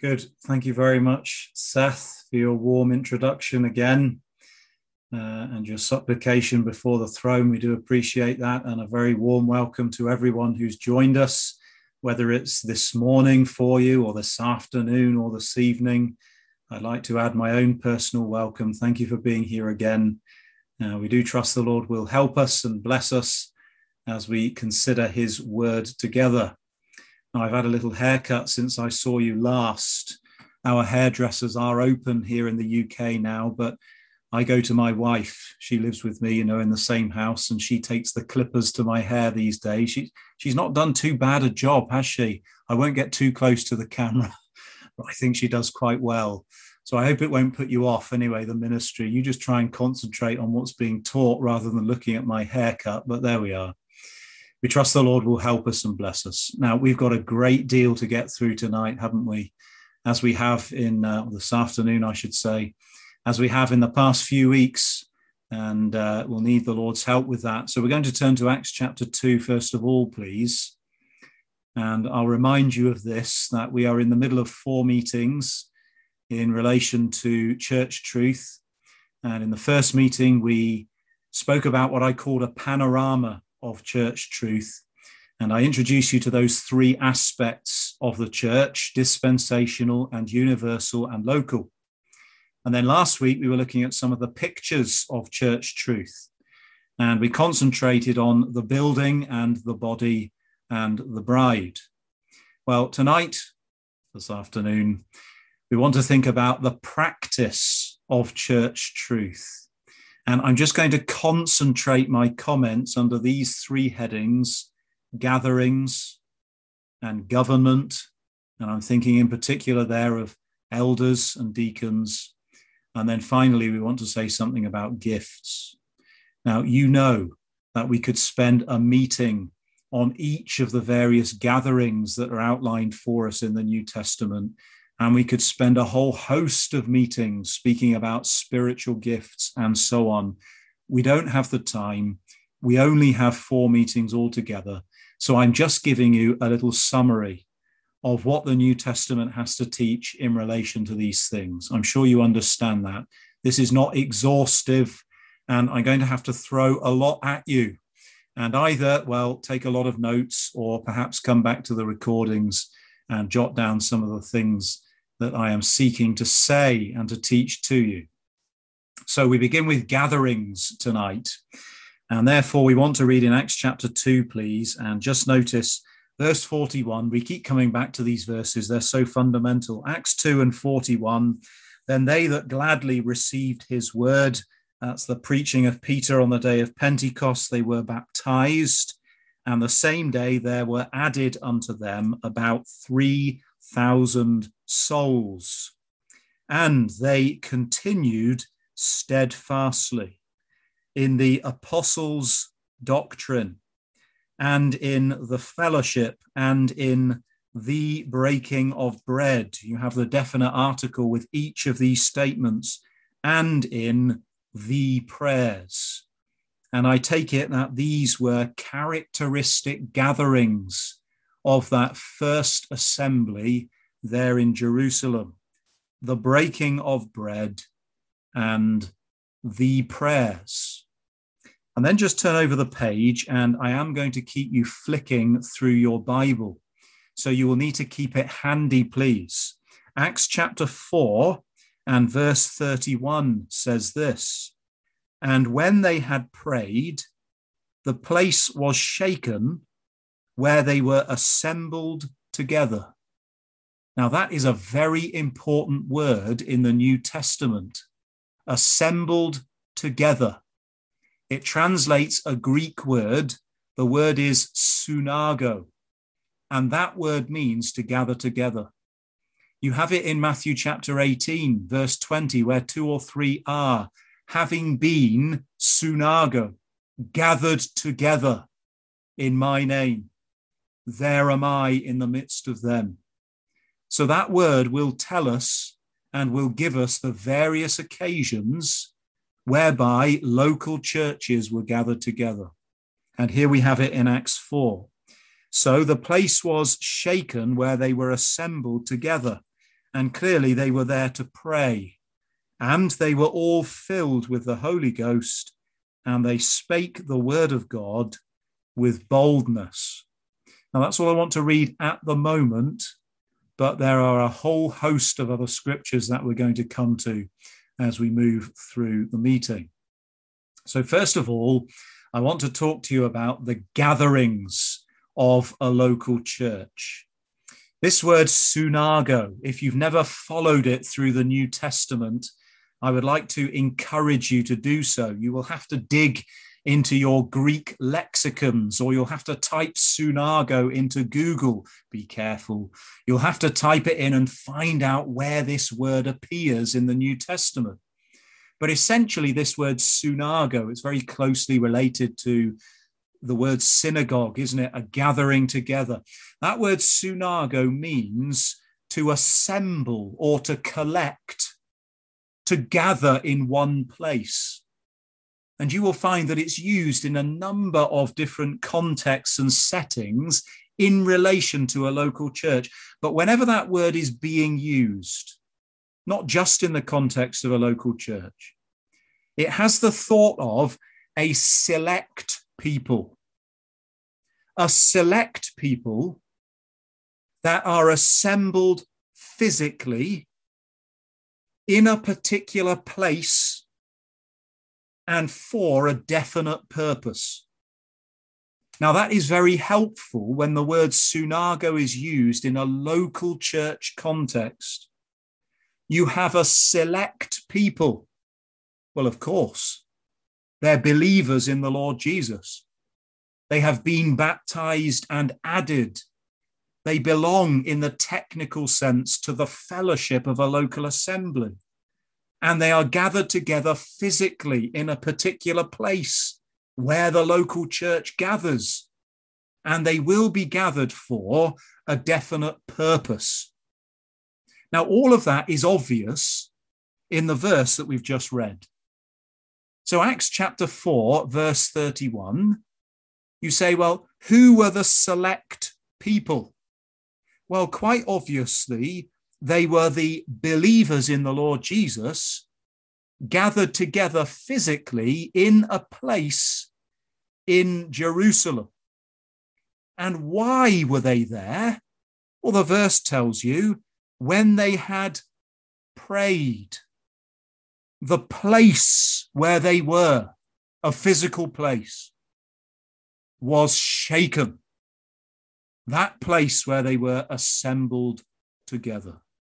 Good. Thank you very much, Seth, for your warm introduction again and your supplication before the throne. We do appreciate that, and a very warm welcome to everyone who's joined us, whether it's this morning for you or this afternoon or this evening. I'd like to add my own personal welcome. Thank you for being here again. We do trust the Lord will help us and bless us as we consider his word together. Now, I've had a little haircut since I saw you last. Our hairdressers are open here in the UK now, but I go to my wife. She lives with me, in the same house, and she takes the clippers to my hair these days. She's not done too bad a job, has she? I won't get too close to the camera, but I think she does quite well. So I hope it won't put you off anyway, the ministry. You just try and concentrate on what's being taught rather than looking at my haircut, but there we are. We trust the Lord will help us and bless us. Now, we've got a great deal to get through tonight, haven't we? As we have in this afternoon, I should say, as we have in the past few weeks, and we'll need the Lord's help with that. So we're going to turn to Acts chapter 2, first of all, please. And I'll remind you of this, that we are in the middle of 4 meetings in relation to church truth. And in the first meeting, we spoke about what I called a panorama of church truth. And I introduce you to those 3 aspects of the church: dispensational and universal and local. And then last week, we were looking at some of the pictures of church truth. And we concentrated on the building and the body and the bride. Well, tonight, this afternoon, we want to think about the practice of church truth. And I'm just going to concentrate my comments under these 3 headings: gatherings and government. And I'm thinking in particular there of elders and deacons. And then finally, we want to say something about gifts. Now, you know that we could spend a meeting on each of the various gatherings that are outlined for us in the New Testament. And we could spend a whole host of meetings speaking about spiritual gifts and so on. We don't have the time. We only have 4 meetings altogether. So I'm just giving you a little summary of what the New Testament has to teach in relation to these things. I'm sure you understand that. This is not exhaustive, and I'm going to have to throw a lot at you. And either, take a lot of notes or perhaps come back to the recordings and jot down some of the things that I am seeking to say and to teach to you. So we begin with gatherings tonight. And therefore we want to read in Acts chapter 2, please. And just notice verse 41. We keep coming back to these verses. They're so fundamental. Acts 2 and 41. Then they that gladly received his word, that's the preaching of Peter on the day of Pentecost, they were baptized. And the same day there were added unto them about 3,000 souls. And they continued steadfastly in the apostles' doctrine, and in the fellowship, and in the breaking of bread. You have the definite article with each of these statements, and in the prayers. And I take it that these were characteristic gatherings of that first assembly there in Jerusalem: the breaking of bread and the prayers. And then just turn over the page, and I am going to keep you flicking through your Bible. So you will need to keep it handy, please. Acts chapter 4 and verse 31 says this: And when they had prayed, the place was shaken where they were assembled together. Now that is a very important word in the New Testament. Assembled together. It translates a Greek word. The word is sunago. And that word means to gather together. You have it in Matthew chapter 18, verse 20, where 2 or 3 are, having been sunago, gathered together in my name. There am I in the midst of them. So that word will tell us and will give us the various occasions whereby local churches were gathered together. And here we have it in Acts 4. So the place was shaken where they were assembled together. And clearly they were there to pray. And they were all filled with the Holy Ghost, and they spake the word of God with boldness. Now, that's all I want to read at the moment, but there are a whole host of other scriptures that we're going to come to as we move through the meeting. So first of all, I want to talk to you about the gatherings of a local church. This word synago, if you've never followed it through the New Testament, I would like to encourage you to do so. You will have to dig into your Greek lexicons, or you'll have to type synago into Google. Be careful. You'll have to type it in and find out where this word appears in the New Testament. But essentially, this word synago is very closely related to the word synagogue, isn't it? A gathering together. That word synago means to assemble or to collect, to gather in one place. And you will find that it's used in a number of different contexts and settings in relation to a local church. But whenever that word is being used, not just in the context of a local church, it has the thought of a select people. A select people that are assembled physically in a particular place and for a definite purpose. Now, that is very helpful when the word synago is used in a local church context. You have a select people. Well, of course, they're believers in the Lord Jesus. They have been baptized and added. They belong in the technical sense to the fellowship of a local assembly. And they are gathered together physically in a particular place where the local church gathers. And they will be gathered for a definite purpose. Now, all of that is obvious in the verse that we've just read. So Acts chapter 4, verse 31, you say, well, who were the select people? Well, quite obviously, they were the believers in the Lord Jesus gathered together physically in a place in Jerusalem. And why were they there? Well, the verse tells you when they had prayed. The place where they were, a physical place, was shaken. That place where they were assembled together.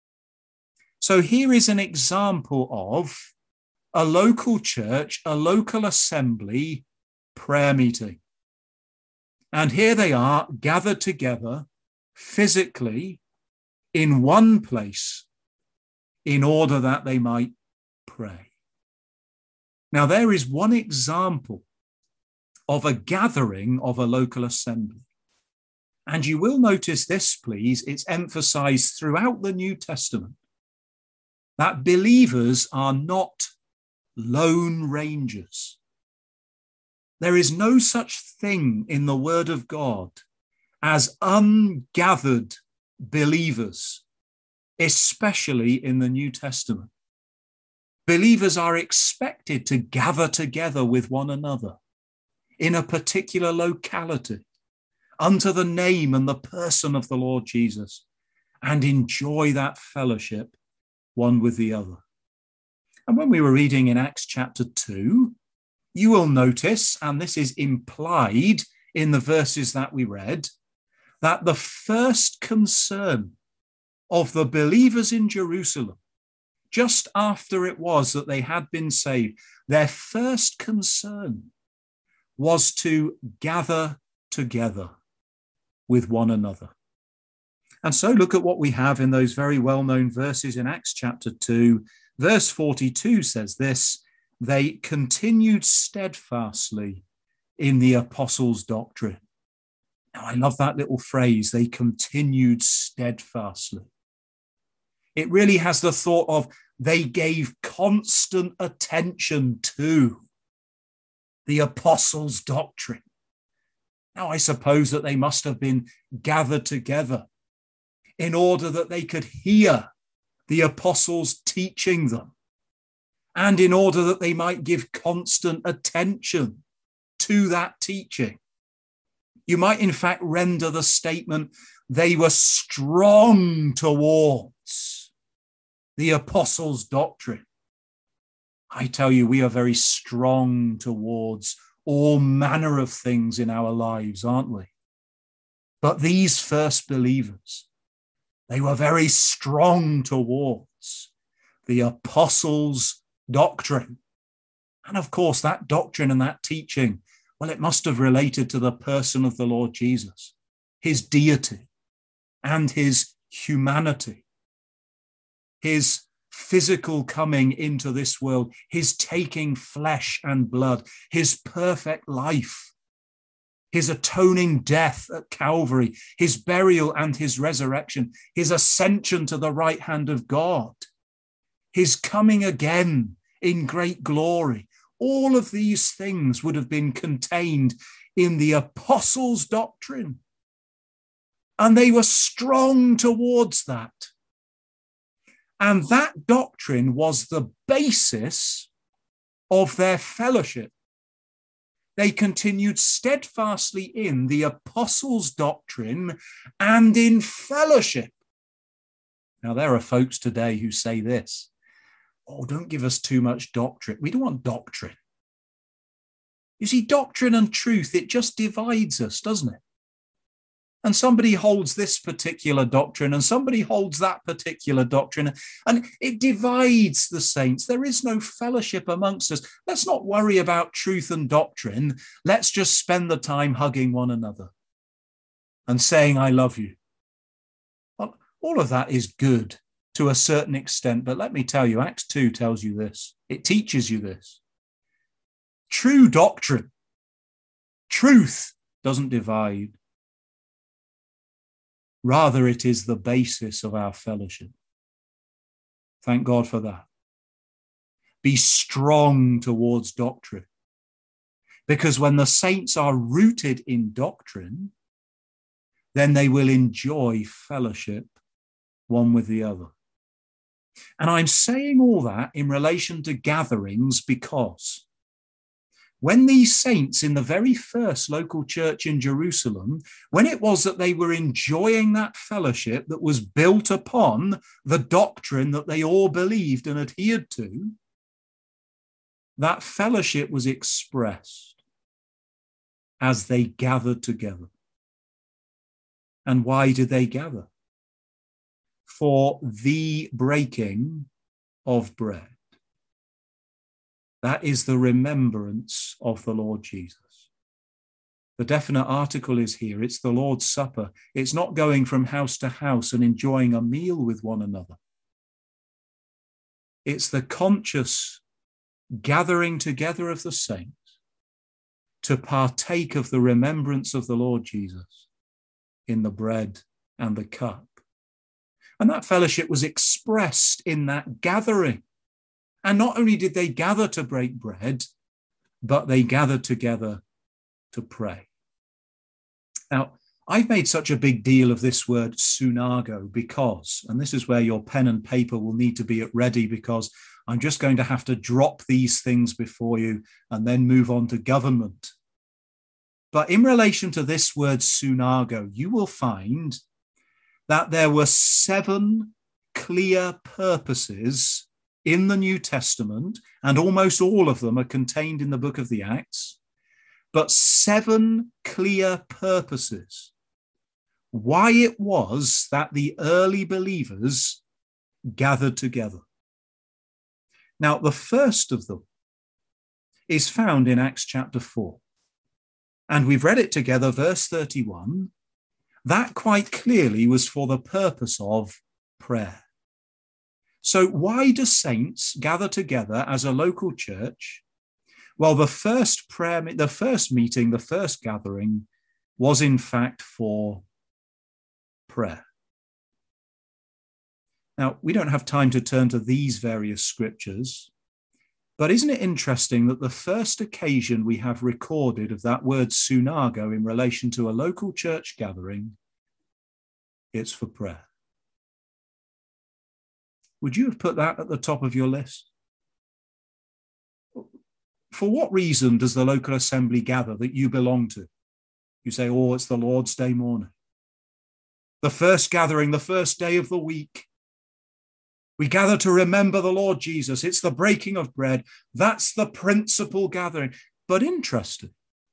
So here is an example of a local church, a local assembly prayer meeting. And here they are gathered together physically in one place in order that they might pray. Now, there is one example of a gathering of a local assembly. And you will notice this, please, it's emphasized throughout the New Testament that believers are not lone rangers. There is no such thing in the Word of God as ungathered believers, especially in the New Testament. Believers are expected to gather together with one another in a particular locality unto the name and the person of the Lord Jesus and enjoy that fellowship one with the other. And when we were reading in Acts chapter 2, you will notice, and this is implied in the verses that we read, that the first concern of the believers in Jerusalem, just after it was that they had been saved, their first concern was to gather together with one another. And so look at what we have in those very well-known verses in Acts chapter 2. Verse 42 says this: they continued steadfastly in the apostles' doctrine. Now, I love that little phrase, they continued steadfastly. It really has the thought of they gave constant attention to the apostles' doctrine. Now, I suppose that they must have been gathered together in order that they could hear the apostles teaching them, and in order that they might give constant attention to that teaching. You might in fact render the statement, they were strong towards the apostles' doctrine. I tell you, we are very strong towards all manner of things in our lives, aren't we? But these first believers, they were very strong towards the apostles' doctrine. And of course, that doctrine and that teaching, well, it must have related to the person of the Lord Jesus, his deity and his humanity, his physical coming into this world, his taking flesh and blood, his perfect life, his atoning death at Calvary, his burial and his resurrection, his ascension to the right hand of God, his coming again in great glory. All of these things would have been contained in the apostles' doctrine. And they were strong towards that. And that doctrine was the basis of their fellowship. They continued steadfastly in the apostles' doctrine and in fellowship. Now, there are folks today who say this, oh, don't give us too much doctrine. We don't want doctrine. You see, doctrine and truth, it just divides us, doesn't it? And somebody holds this particular doctrine and somebody holds that particular doctrine, and it divides the saints. There is no fellowship amongst us. Let's not worry about truth and doctrine. Let's just spend the time hugging one another and saying, I love you. Well, all of that is good to a certain extent, but let me tell you, Acts 2 tells you this. It teaches you this. True doctrine, truth doesn't divide. Rather, it is the basis of our fellowship. Thank God for that. Be strong towards doctrine. Because when the saints are rooted in doctrine, then they will enjoy fellowship one with the other. And I'm saying all that in relation to gatherings because when these saints in the very first local church in Jerusalem, when it was that they were enjoying that fellowship that was built upon the doctrine that they all believed and adhered to, that fellowship was expressed as they gathered together. And why did they gather? For the breaking of bread. That is the remembrance of the Lord Jesus. The definite article is here. It's the Lord's Supper. It's not going from house to house and enjoying a meal with one another. It's the conscious gathering together of the saints to partake of the remembrance of the Lord Jesus in the bread and the cup. And that fellowship was expressed in that gathering. And not only did they gather to break bread, but they gathered together to pray. Now, I've made such a big deal of this word sunago because, and this is where your pen and paper will need to be at ready because I'm just going to have to drop these things before you and then move on to government. But in relation to this word sunago, you will find that there were 7 clear purposes in the New Testament, and almost all of them are contained in the book of the Acts, but 7 clear purposes why it was that the early believers gathered together. Now, the first of them is found in Acts chapter 4, and we've read it together, verse 31. That quite clearly was for the purpose of prayer. So why do saints gather together as a local church? Well, the first meeting, the first gathering was in fact for prayer. Now, we don't have time to turn to these various scriptures, but isn't it interesting that the first occasion we have recorded of that word sunago in relation to a local church gathering, it's for prayer. Would you have put that at the top of your list? For what reason does the local assembly gather that you belong to? You say, oh, it's the Lord's Day morning. The first gathering, the first day of the week. We gather to remember the Lord Jesus. It's the breaking of bread. That's the principal gathering. But interesting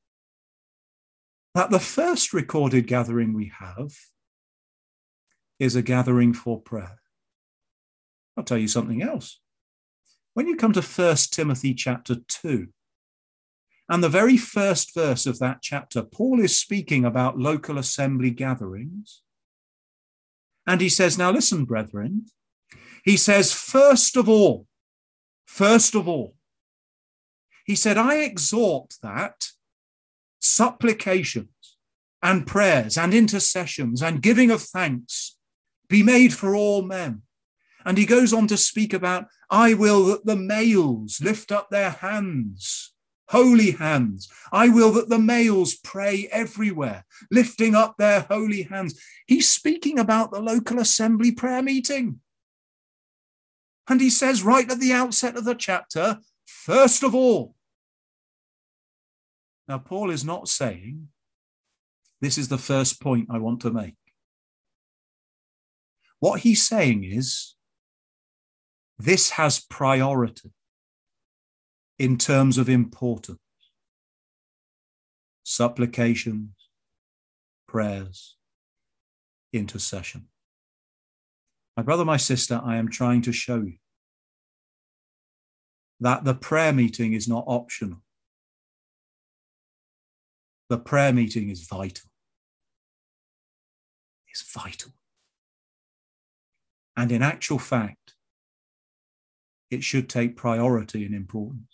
that the first recorded gathering we have is a gathering for prayer. I'll tell you something else. When you come to 1 Timothy chapter 2, and the very first verse of that chapter, Paul is speaking about local assembly gatherings. And he says, now listen, brethren, he says, first of all, he said, I exhort that supplications and prayers and intercessions and giving of thanks be made for all men. And he goes on to speak about, I will that the males lift up their hands, holy hands. I will that the males pray everywhere, lifting up their holy hands. He's speaking about the local assembly prayer meeting. And he says right at the outset of the chapter, first of all. Now, Paul is not saying, this is the first point I want to make. What he's saying is, this has priority in terms of importance. Supplications, prayers, intercession. My brother, my sister, I am trying to show you that the prayer meeting is not optional. The prayer meeting is vital. It's vital. And in actual fact, it should take priority and importance.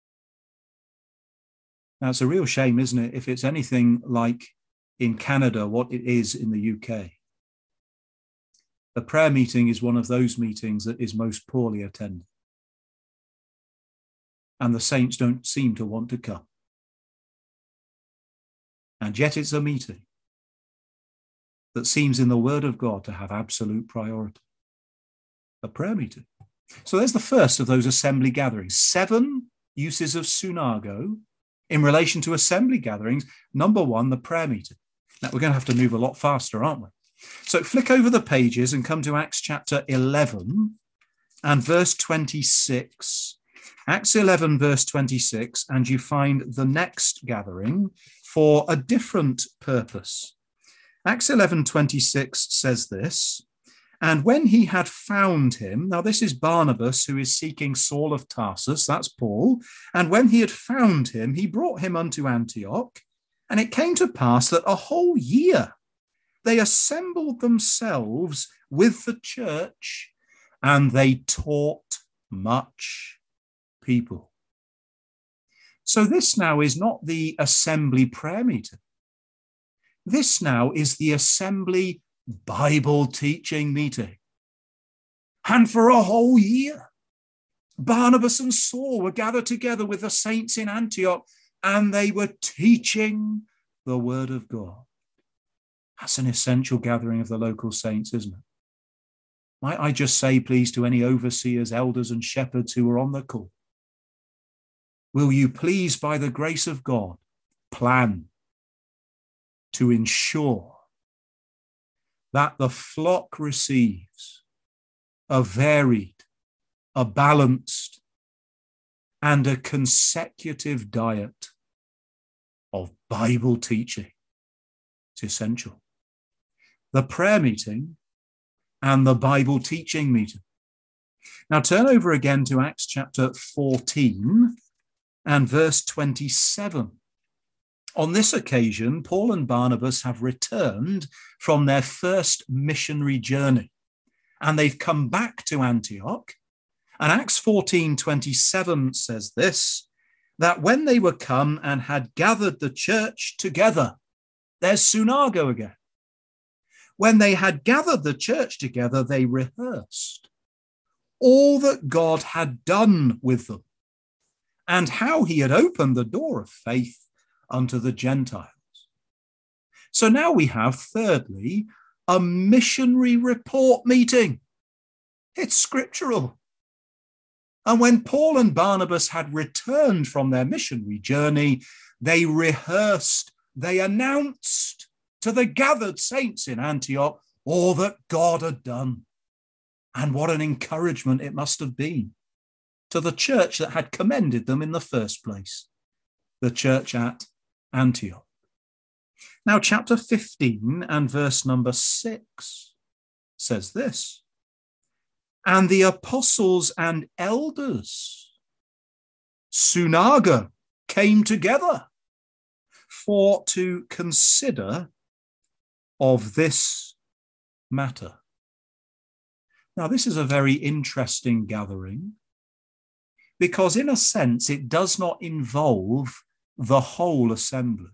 Now, it's a real shame, isn't it, if it's anything like in Canada, what it is in the UK. The prayer meeting is one of those meetings that is most poorly attended. And the saints don't seem to want to come. And yet it's a meeting that seems in the Word of God to have absolute priority. A prayer meeting. So there's the first of those assembly gatherings. 7 uses of sunago in relation to assembly gatherings. Number 1, the prayer meeting. Now, we're going to have to move a lot faster, aren't we? So flick over the pages and come to Acts chapter 11 and verse 26. Acts 11, verse 26, and you find the next gathering for a different purpose. Acts 11:26 says this, and when he had found him, now this is Barnabas who is seeking Saul of Tarsus, that's Paul, and when he had found him, he brought him unto Antioch, and it came to pass that a whole year they assembled themselves with the church, and they taught much people. So this now is not the assembly prayer meeting. This now is the assembly Bible teaching meeting. And for a whole year, Barnabas and Saul were gathered together with the saints in Antioch, and they were teaching the word of God. That's an essential gathering of the local saints, isn't it? Might I just say, please, to any overseers, elders, and shepherds who are on the call, will you please, by the grace of God, plan to ensure that the flock receives a varied, a balanced, and a consecutive diet of Bible teaching. It's essential. The prayer meeting and the Bible teaching meeting. Now turn over again to Acts chapter 14 and verse 27. On this occasion, Paul and Barnabas have returned from their first missionary journey, and they've come back to Antioch. And Acts 14:27 says this, that when they were come and had gathered the church together, there's sunago again. When they had gathered the church together, they rehearsed all that God had done with them and how he had opened the door of faith unto the Gentiles. So now we have, thirdly, a missionary report meeting. It's scriptural. And when Paul and Barnabas had returned from their missionary journey, they rehearsed, they announced to the gathered saints in Antioch all that God had done. And what an encouragement it must have been to the church that had commended them in the first place, the church at Antioch. Now, chapter 15 and verse number 6 says this: and the apostles and elders, Synagogue, came together for to consider of this matter. Now, this is a very interesting gathering because, in a sense, it does not involve the whole assembly.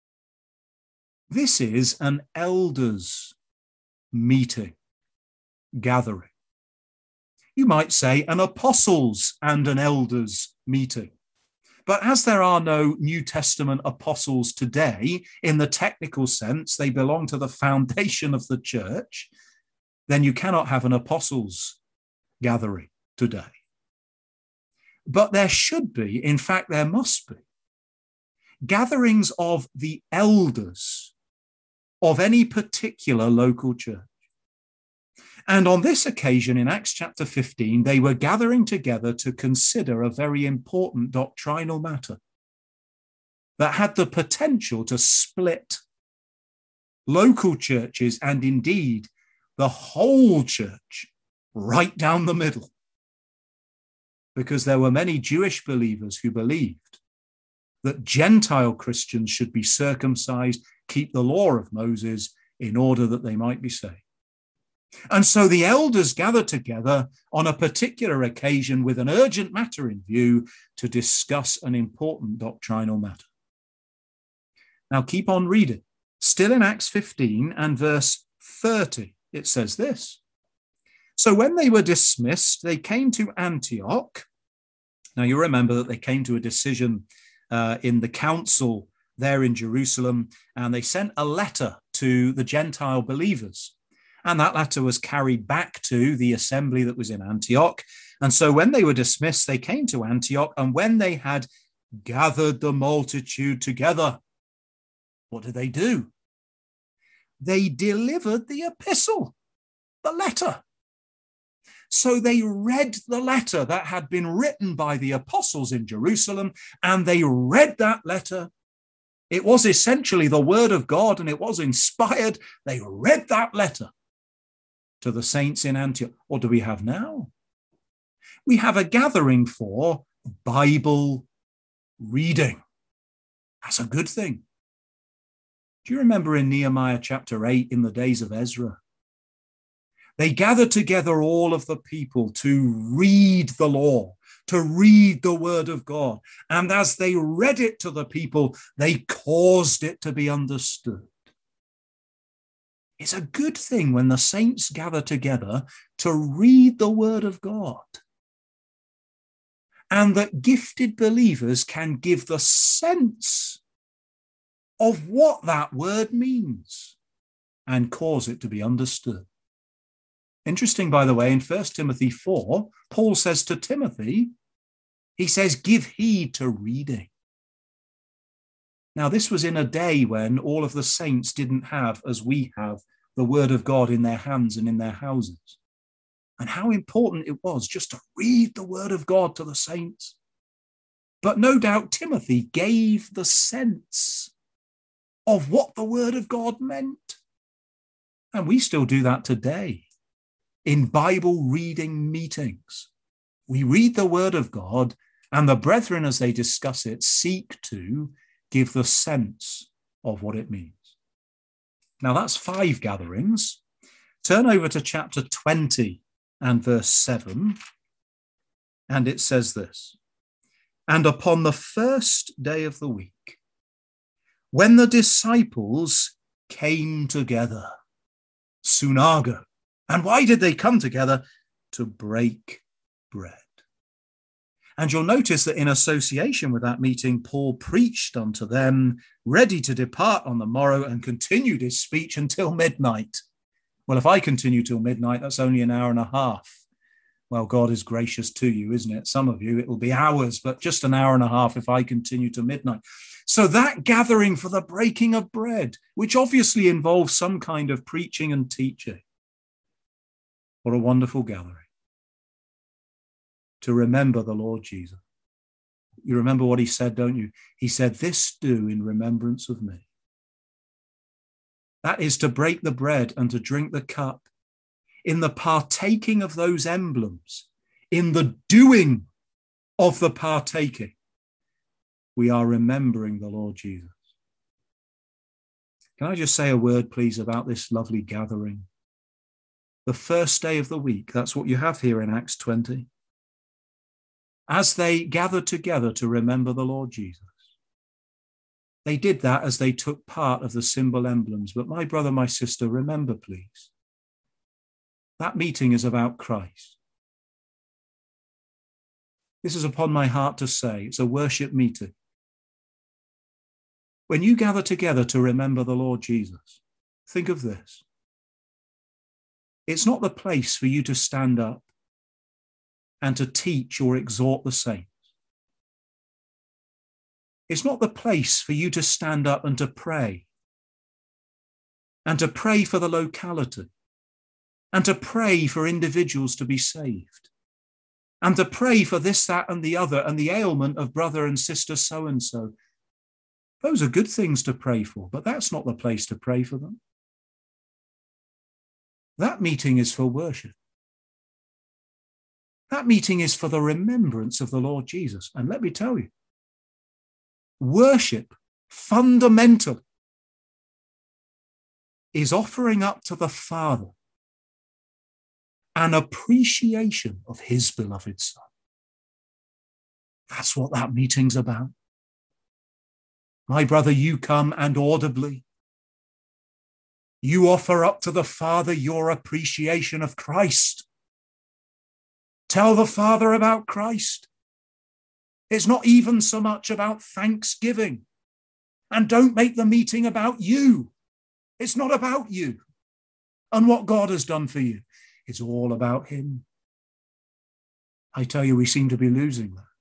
This is an elders' meeting, gathering. You might say an apostles' and an elders' meeting. But as there are no New Testament apostles today, in the technical sense, they belong to the foundation of the church, then you cannot have an apostles' gathering today. But there should be, in fact, there must be, gatherings of the elders of any particular local church. And on this occasion, in Acts chapter 15, they were gathering together to consider a very important doctrinal matter that had the potential to split local churches and indeed the whole church right down the middle. Because there were many Jewish believers who believed that Gentile Christians should be circumcised, keep the law of Moses in order that they might be saved. And so the elders gathered together on a particular occasion with an urgent matter in view to discuss an important doctrinal matter. Now keep on reading. Still in Acts 15 and verse 30, it says this: so when they were dismissed, they came to Antioch. Now you remember that they came to a decision in the council there in Jerusalem, and they sent a letter to the Gentile believers. And that letter was carried back to the assembly that was in Antioch. And so when they were dismissed, they came to Antioch. And when they had gathered the multitude together, what did they do? They delivered the epistle, the letter. So they read the letter that had been written by the apostles in Jerusalem, and they read that letter. It was essentially the word of God, and it was inspired. They read that letter to the saints in Antioch. What do we have now? We have a gathering for Bible reading. That's a good thing. Do you remember in Nehemiah chapter 8, in the days of Ezra? They gathered together all of the people to read the law, to read the word of God. And as they read it to the people, they caused it to be understood. It's a good thing when the saints gather together to read the word of God, and that gifted believers can give the sense of what that word means and cause it to be understood. Interesting, by the way, in 1 Timothy 4, Paul says to Timothy, he says, give heed to reading. Now, this was in a day when all of the saints didn't have, as we have, the word of God in their hands and in their houses. And how important it was just to read the word of God to the saints. But no doubt Timothy gave the sense of what the word of God meant. And we still do that today in Bible reading meetings. We read the word of God, and the brethren, as they discuss it, seek to give the sense of what it means. Now that's 5 gatherings. Turn over to chapter 20 and verse 7, and it says this: and upon the first day of the week, when the disciples came together, Synagogue. And why did they come together? To break bread. And you'll notice that in association with that meeting, Paul preached unto them, ready to depart on the morrow, and continued his speech until midnight. Well, if I continue till midnight, that's only an hour and a half. Well, God is gracious to you, isn't it? Some of you, it will be hours, but just an hour and a half if I continue to midnight. So that gathering for the breaking of bread, which obviously involves some kind of preaching and teaching. What a wonderful gathering. To remember the Lord Jesus. You remember what he said, don't you? He said, "This do in remembrance of me." That is to break the bread and to drink the cup. In the partaking of those emblems, in the doing of the partaking, we are remembering the Lord Jesus. Can I just say a word, please, about this lovely gathering? The first day of the week, that's what you have here in Acts 20. As they gathered together to remember the Lord Jesus, they did that as they took part of the symbol emblems. But my brother, my sister, remember, please, that meeting is about Christ. This is upon my heart to say. It's a worship meeting. When you gather together to remember the Lord Jesus, think of this. It's not the place for you to stand up and to teach or exhort the saints. It's not the place for you to stand up and to pray for the locality, and to pray for individuals to be saved, and to pray for this, that, and the other, and the ailment of brother and sister so-and-so. Those are good things to pray for, but that's not the place to pray for them. That meeting is for worship. That meeting is for the remembrance of the Lord Jesus. And let me tell you, worship, fundamental, is offering up to the Father an appreciation of his beloved Son. That's what that meeting's about. My brother, you come and audibly, you offer up to the Father your appreciation of Christ. Tell the Father about Christ. It's not even so much about thanksgiving. And don't make the meeting about you. It's not about you and what God has done for you. It's all about him. I tell you, we seem to be losing that.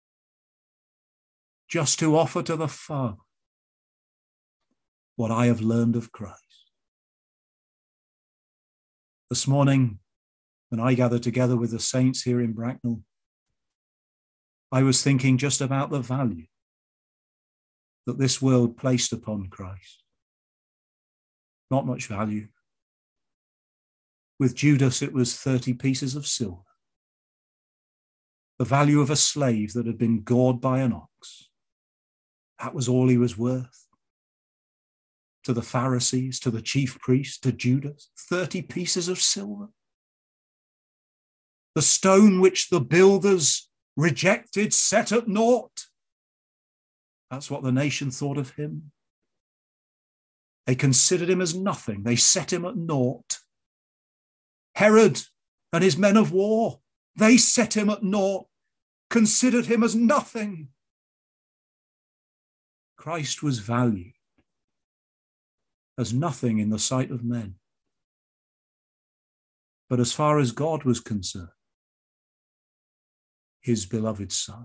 Just to offer to the Father what I have learned of Christ. This morning, when I gathered together with the saints here in Bracknell, I was thinking just about the value that this world placed upon Christ. Not much value. With Judas, it was 30 pieces of silver. The value of a slave that had been gored by an ox. That was all he was worth. To the Pharisees, to the chief priests, to Judas, 30 pieces of silver. The stone which the builders rejected, set at naught. That's what the nation thought of him. They considered him as nothing. They set him at naught. Herod and his men of war, they set him at naught, considered him as nothing. Christ was valued as nothing in the sight of men. But as far as God was concerned, his beloved Son.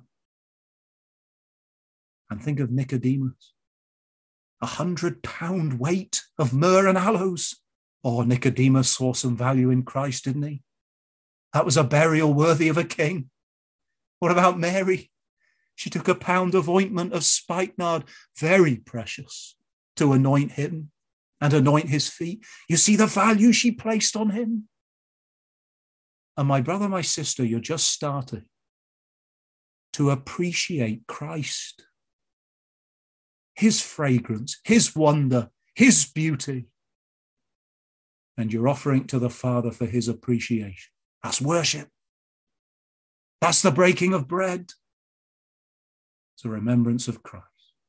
And think of Nicodemus, 100-pound weight of myrrh and aloes. Oh, Nicodemus saw some value in Christ, didn't he? That was a burial worthy of a king. What about Mary? She took a pound of ointment of spikenard, very precious, to anoint him and anoint his feet. You see the value she placed on him? And my brother, my sister, you're just starting to appreciate Christ, his fragrance, his wonder, his beauty. And you're offering to the Father for his appreciation. That's worship. That's the breaking of bread. It's a remembrance of Christ.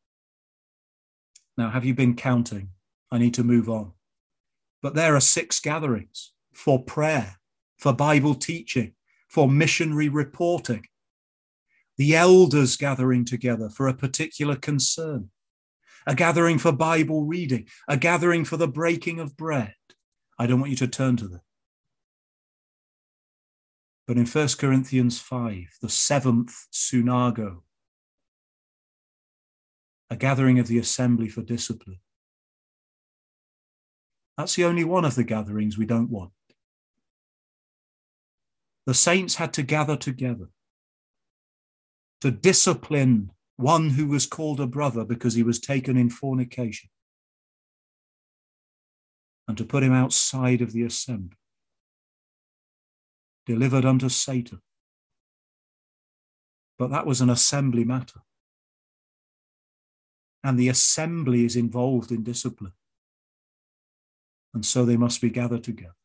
Now, have you been counting? I need to move on. But there are 6 gatherings for prayer, for Bible teaching, for missionary reporting. The elders gathering together for a particular concern. A gathering for Bible reading. A gathering for the breaking of bread. I don't want you to turn to them. But in 1 Corinthians 5, the seventh synagogue, a gathering of the assembly for discipline, that's the only one of the gatherings we don't want. The saints had to gather together to discipline one who was called a brother because he was taken in fornication, and to put him outside of the assembly, delivered unto Satan. But that was an assembly matter. And the assembly is involved in discipline. And so they must be gathered together.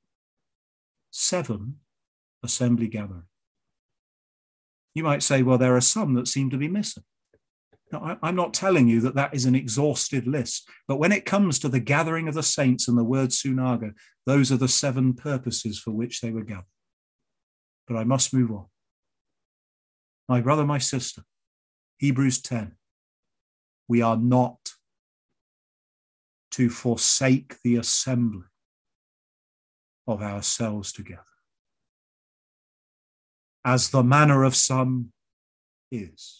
7 assembly gathering. You might say, well, there are some that seem to be missing. No, I'm not telling you that that is an exhaustive list, but when it comes to the gathering of the saints and the word synagogue, those are the 7 purposes for which they were gathered. But I must move on. My brother, my sister, Hebrews 10, we are not to forsake the assembly of ourselves together, as the manner of some is.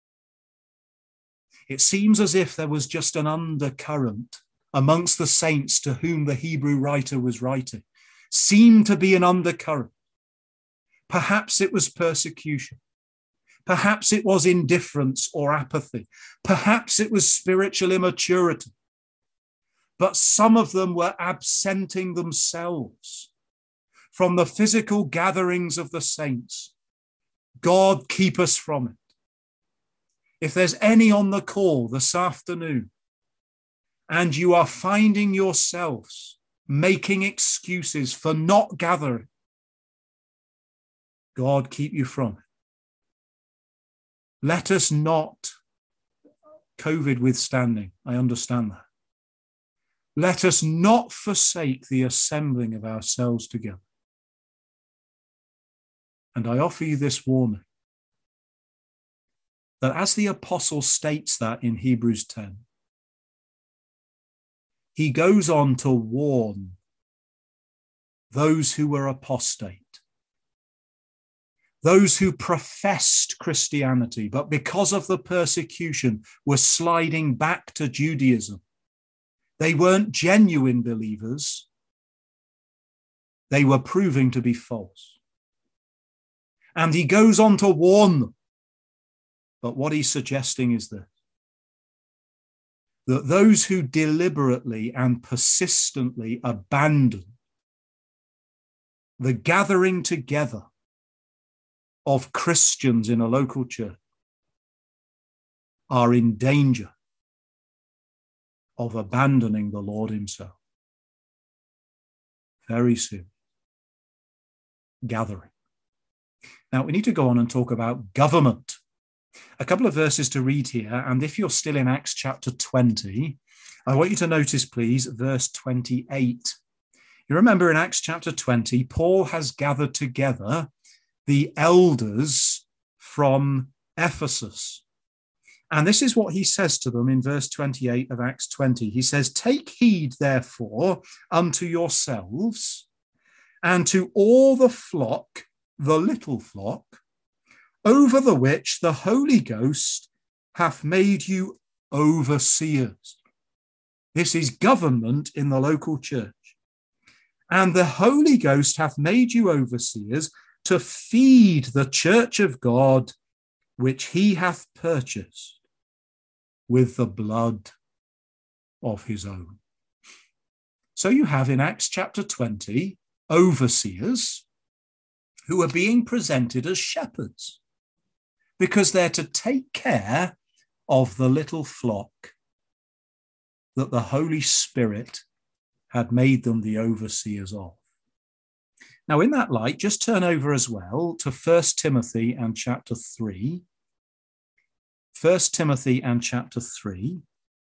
It seems as if there was just an undercurrent amongst the saints to whom the Hebrew writer was writing. Seemed to be an undercurrent. Perhaps it was persecution. Perhaps it was indifference or apathy. Perhaps it was spiritual immaturity. But some of them were absenting themselves from the physical gatherings of the saints. God keep us from it. If there's any on the call this afternoon, and you are finding yourselves making excuses for not gathering, God keep you from it. Let us not, COVID withstanding, I understand that. Let us not forsake the assembling of ourselves together. And I offer you this warning, that as the apostle states that in Hebrews 10, he goes on to warn those who were apostate, those who professed Christianity, but because of the persecution were sliding back to Judaism. They weren't genuine believers. They were proving to be false. And he goes on to warn them. But what he's suggesting is this: that those who deliberately and persistently abandon the gathering together of Christians in a local church are in danger of abandoning the Lord himself. Very soon. Gathering. Now, we need to go on and talk about government. A couple of verses to read here, and if you're still in Acts chapter 20, I want you to notice, please, verse 28. You remember in Acts chapter 20, Paul has gathered together the elders from Ephesus. And this is what he says to them in verse 28 of Acts 20. He says, "Take heed, therefore, unto yourselves and to all the flock, the little flock, over the which the Holy Ghost hath made you overseers." This is government in the local church. "And the Holy Ghost hath made you overseers to feed the church of God, which he hath purchased with the blood of his own." So you have in Acts chapter 20, overseers who are being presented as shepherds, because they're to take care of the little flock that the Holy Spirit had made them the overseers of. Now, in that light, just turn over as well to 1 Timothy and chapter 3. 1 Timothy and chapter 3.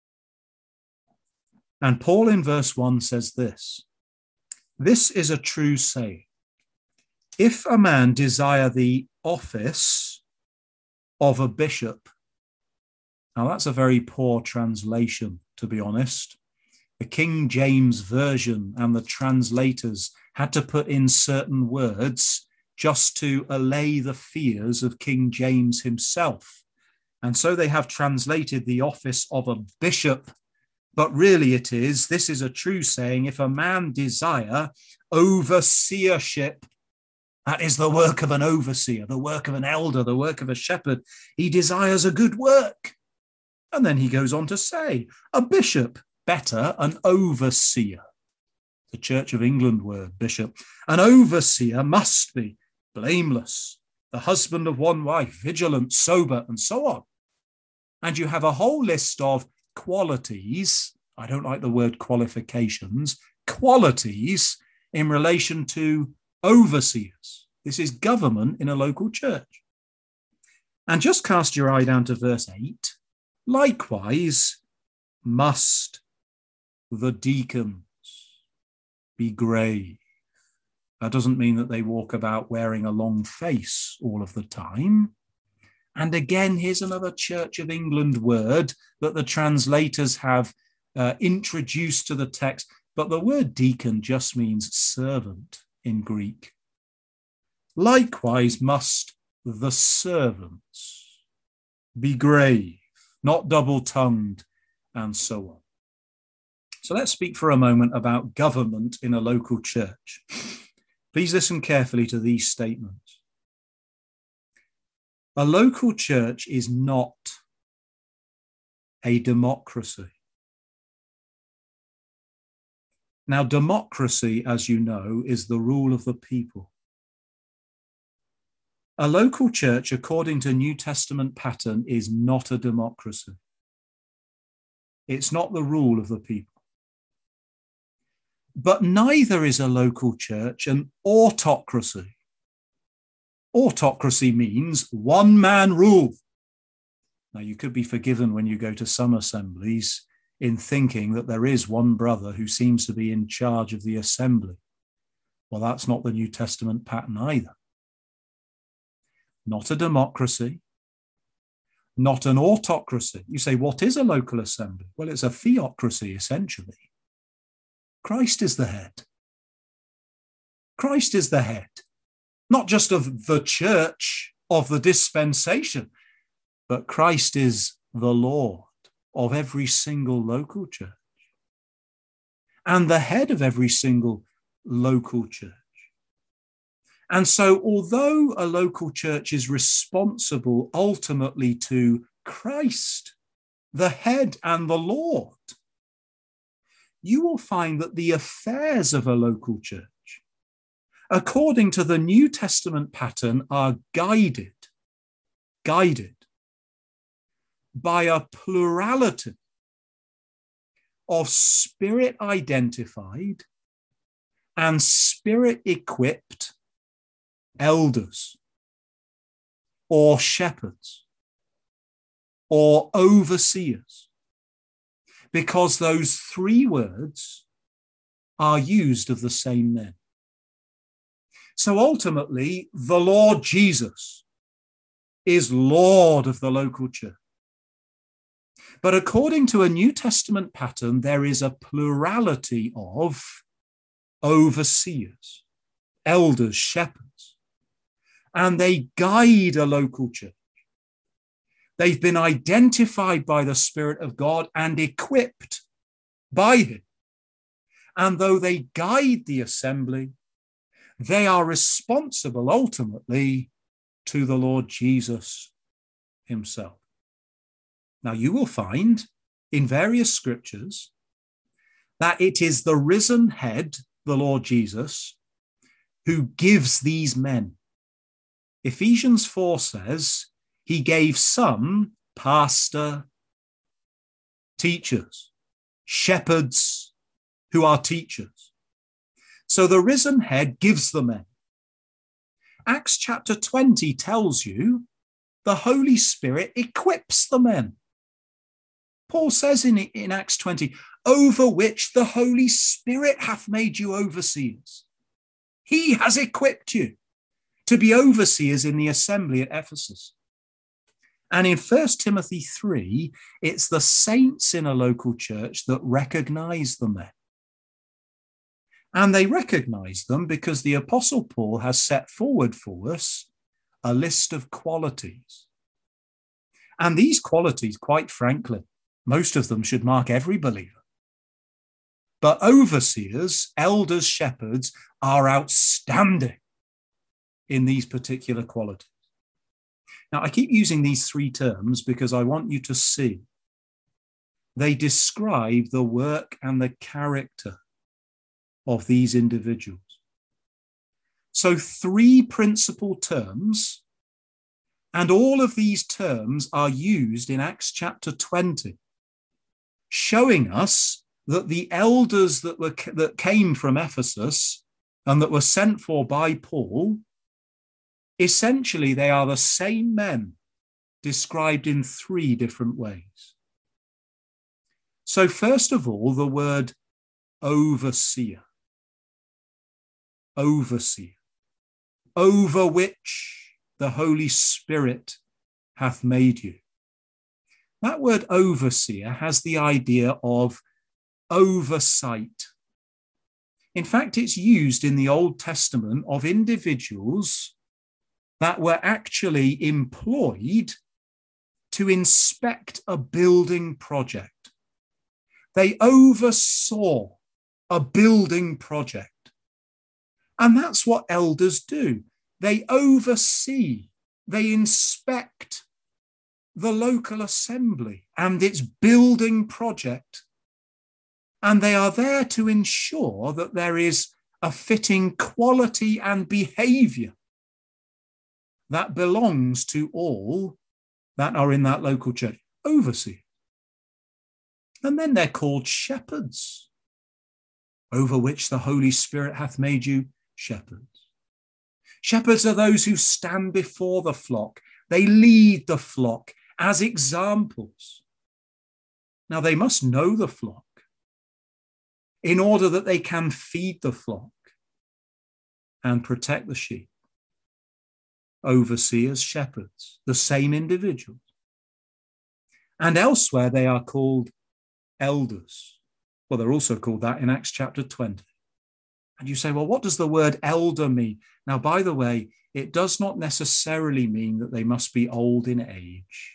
And Paul in verse 1 says this: "This is a true saying. If a man desire the office of a bishop," now that's a very poor translation, to be honest. The King James Version and the translators had to put in certain words just to allay the fears of King James himself. And so they have translated the office of a bishop, but really this is a true saying, if a man desire overseership, that is the work of an overseer, the work of an elder, the work of a shepherd, he desires a good work. And then he goes on to say, a bishop, better, an overseer. The Church of England word, bishop. An overseer must be blameless, the husband of one wife, vigilant, sober, and so on. And you have a whole list of qualities, I don't like the word qualifications, qualities in relation to overseers. This is government in a local church. And just cast your eye down to verse 8. Likewise must the deacons be grave. That doesn't mean that they walk about wearing a long face all of the time. And again, here's another Church of England word that the translators have introduced to the text. But the word deacon just means servant in Greek. Likewise must the servants be grave, not double-tongued, and so on. So let's speak for a moment about government in a local church. Please listen carefully to these statements. A local church is not a democracy. Now, democracy, as you know, is the rule of the people. A local church, according to New Testament pattern, is not a democracy. It's not the rule of the people. But neither is a local church an autocracy. Autocracy means one-man rule. Now, you could be forgiven when you go to some assemblies in thinking that there is one brother who seems to be in charge of the assembly. Well, that's not the New Testament pattern either. Not a democracy, not an autocracy. You say, what is a local assembly? Well, it's a theocracy, essentially. Christ is the head. Christ is the head, not just of the church of the dispensation, but Christ is the Lord of every single local church and the head of every single local church. And so, although a local church is responsible ultimately to Christ, the head and the Lord, you will find that the affairs of a local church, according to the New Testament pattern, are guided by a plurality of spirit-identified and spirit-equipped elders or shepherds or overseers, because those three words are used of the same men. So ultimately, the Lord Jesus is Lord of the local church. But according to a New Testament pattern, there is a plurality of overseers, elders, shepherds, and they guide a local church. They've been identified by the Spirit of God and equipped by Him. And though they guide the assembly, they are responsible ultimately to the Lord Jesus Himself. Now, you will find in various scriptures that it is the risen head, the Lord Jesus, who gives these men. Ephesians 4 says, He gave some pastor, teachers, shepherds who are teachers. So the risen head gives the men. Acts chapter 20 tells you the Holy Spirit equips the men. Paul says in Acts 20, over which the Holy Spirit hath made you overseers. He has equipped you to be overseers in the assembly at Ephesus. And in 1 Timothy 3, it's the saints in a local church that recognize the men. And they recognize them because the Apostle Paul has set forward for us a list of qualities. And these qualities, quite frankly, most of them should mark every believer. But overseers, elders, shepherds are outstanding in these particular qualities. Now, I keep using these three terms because I want you to see they describe the work and the character of these individuals. So three principal terms, and all of these terms are used in Acts chapter 20, showing us that the elders that came from Ephesus and that were sent for by Paul, essentially they are the same men described in three different ways. So first of all, the word overseer. Overseer, over which the Holy Spirit hath made you. That word overseer has the idea of oversight. In fact, it's used in the Old Testament of individuals that were actually employed to inspect a building project. They oversaw a building project. And that's what elders do. They oversee, they inspect the local assembly and its building project. And they are there to ensure that there is a fitting quality and behavior that belongs to all that are in that local church. Oversee. And then they're called shepherds, over which the Holy Spirit hath made you shepherds. Shepherds are those who stand before the flock. They lead the flock as examples. Now, they must know the flock in order that they can feed the flock and protect the sheep. Overseers, shepherds, the same individuals. And elsewhere, they are called elders. Well, they're also called that in Acts chapter 20. And you say, well, what does the word elder mean? Now, by the way, it does not necessarily mean that they must be old in age.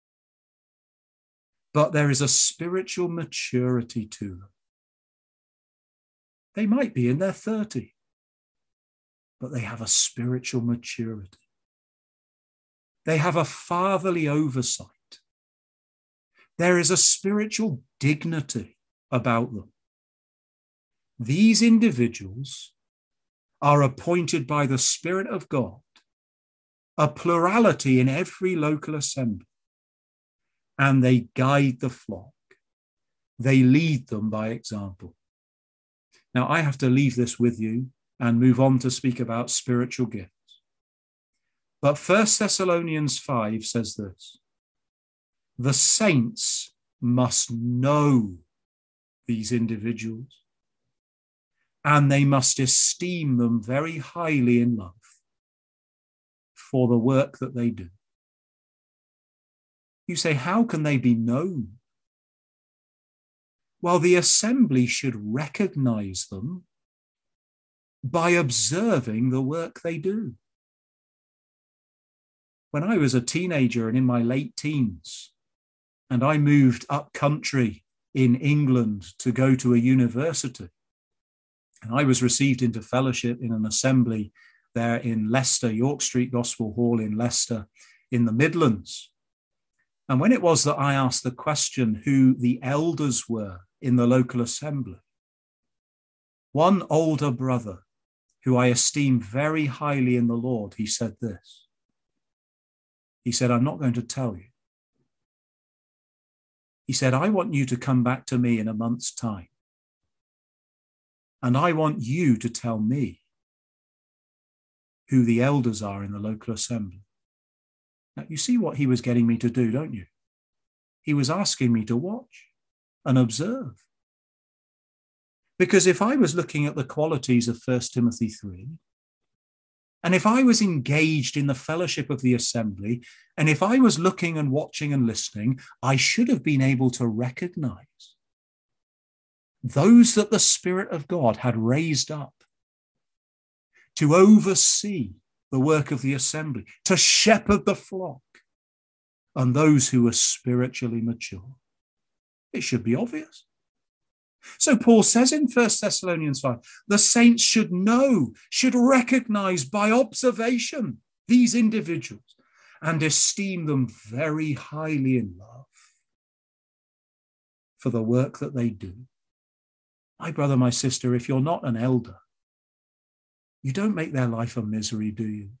But there is a spiritual maturity to them. They might be in their 30s, but they have a spiritual maturity. They have a fatherly oversight. There is a spiritual dignity about them. These individuals are appointed by the Spirit of God, a plurality in every local assembly, and they guide the flock. They lead them by example. Now, I have to leave this with you and move on to speak about spiritual gifts. But 1 Thessalonians 5 says this: the saints must know these individuals, and they must esteem them very highly in love for the work that they do. You say, how can they be known? Well, the assembly should recognize them by observing the work they do. When I was a teenager and in my late teens, and I moved up country in England to go to a university, and I was received into fellowship in an assembly there in Leicester, York Street Gospel Hall in Leicester, in the Midlands. And when it was that I asked the question who the elders were in the local assembly, one older brother, who I esteem very highly in the Lord, he said this. He said, I'm not going to tell you. He said, I want you to come back to me in a month's time. And I want you to tell me who the elders are in the local assembly. Now, you see what he was getting me to do, don't you? He was asking me to watch and observe. Because if I was looking at the qualities of 1 Timothy 3, and if I was engaged in the fellowship of the assembly, and if I was looking and watching and listening, I should have been able to recognize those that the Spirit of God had raised up to oversee the work of the assembly, to shepherd the flock, and those who were spiritually mature. It should be obvious. So Paul says in 1 Thessalonians 5, the saints should know, should recognize by observation these individuals and esteem them very highly in love for the work that they do. My brother, my sister, if you're not an elder, you don't make their life a misery, do you?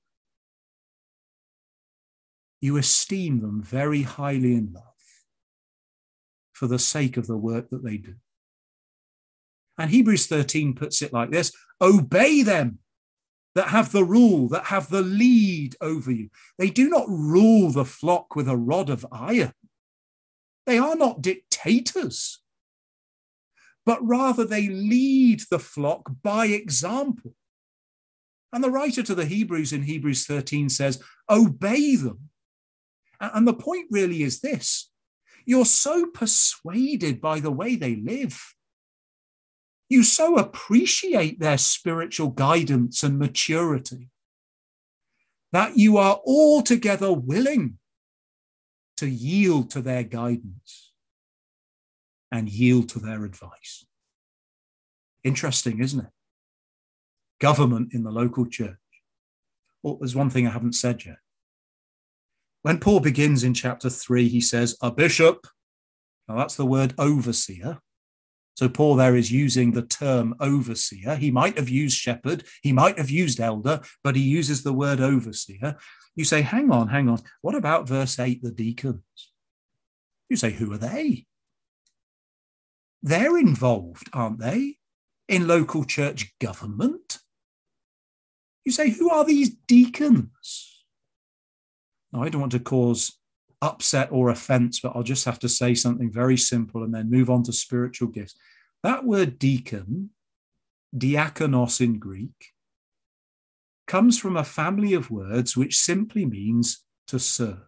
You esteem them very highly in love for the sake of the work that they do. And Hebrews 13 puts it like this: obey them that have the rule, that have the lead over you. They do not rule the flock with a rod of iron. They are not dictators, but rather they lead the flock by example. And the writer to the Hebrews in Hebrews 13 says, obey them. And the point really is this: you're so persuaded by the way they live. You so appreciate their spiritual guidance and maturity that you are altogether willing to yield to their guidance and yield to their advice. Interesting, isn't it? Government in the local church. Well, there's one thing I haven't said yet. When Paul begins in chapter 3, he says, a bishop. Now that's the word overseer. So Paul there is using the term overseer. He might have used shepherd, he might have used elder, but he uses the word overseer. You say, hang on. What about verse 8, the deacons? You say, who are they? They're involved, aren't they, in local church government? You say, who are these deacons? Now, I don't want to cause upset or offense, but I'll just have to say something very simple and then move on to spiritual gifts. That word deacon, diakonos in Greek, comes from a family of words which simply means to serve.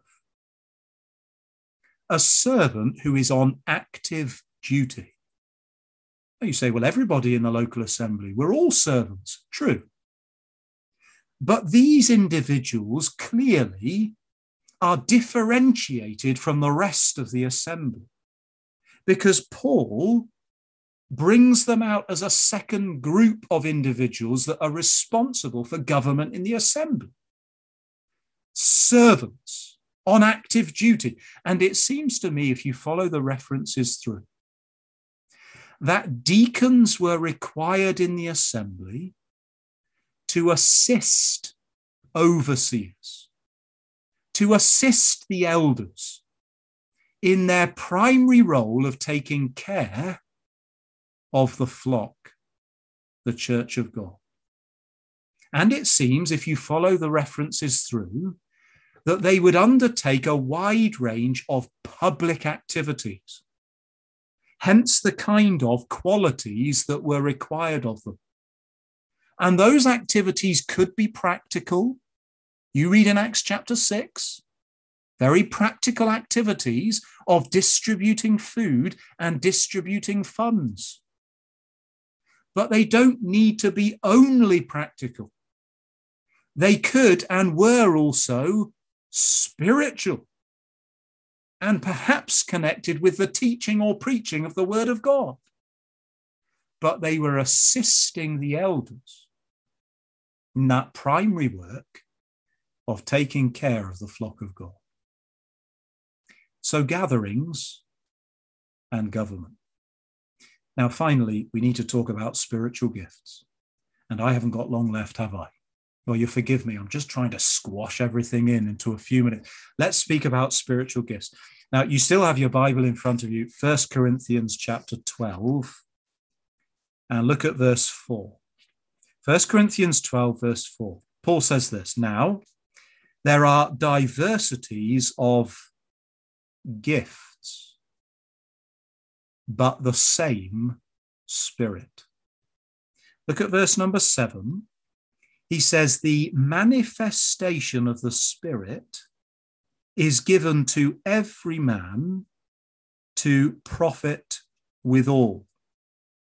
A servant who is on active duty. You say, well, everybody in the local assembly, we're all servants. True. But these individuals clearly are differentiated from the rest of the assembly because Paul brings them out as a second group of individuals that are responsible for government in the assembly. Servants on active duty. And it seems to me, if you follow the references through, that deacons were required in the assembly to assist overseers, to assist the elders in their primary role of taking care of the flock, the church of God. And it seems, if you follow the references through, that they would undertake a wide range of public activities, hence the kind of qualities that were required of them. And those activities could be practical. You read in Acts chapter 6, very practical activities of distributing food and distributing funds. But they don't need to be only practical. They could and were also spiritual and perhaps connected with the teaching or preaching of the word of God. But they were assisting the elders in that primary work of taking care of the flock of God. So gatherings and government. Now, finally, we need to talk about spiritual gifts. And I haven't got long left, have I? Well, you forgive me. I'm just trying to squash everything into a few minutes. Let's speak about spiritual gifts. Now, you still have your Bible in front of you, 1 Corinthians chapter 12, and look at verse 4. 1 Corinthians 12, verse 4. Paul says this, now, there are diversities of gifts, but the same Spirit. Look at verse number 7. He says, the manifestation of the Spirit is given to every man to profit withal.